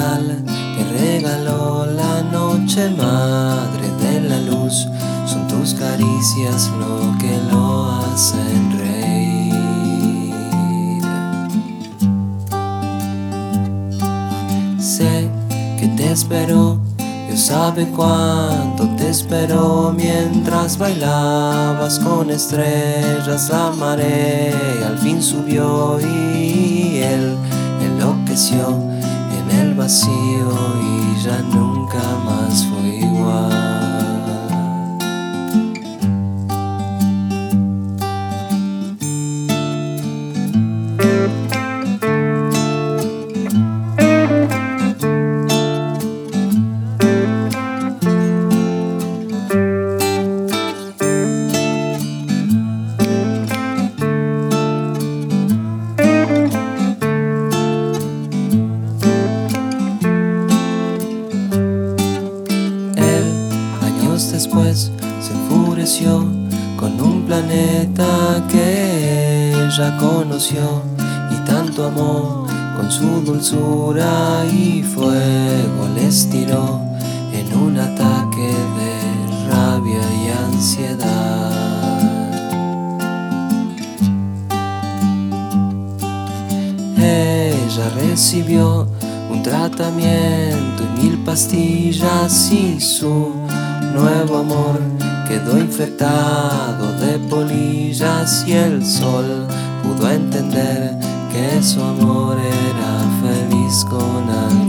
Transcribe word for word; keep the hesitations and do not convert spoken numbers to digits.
real que regaló la noche, madre de la luz. Son tus caricias lo que lo hacen reír. Sé que te espero, Dios sabe cuánto te esperó. Mientras bailabas con estrellas, la marea al fin subió y él enloqueció en el vacío y ya nunca más fue igual. Después se enfureció con un planeta que ella conoció y tanto amó con su dulzura y fuego les tiró en un ataque de rabia y ansiedad. Ella recibió un tratamiento y mil pastillas y su nuevo amor quedó infectado de polillas y el sol pudo entender que su amor era feliz con alguien.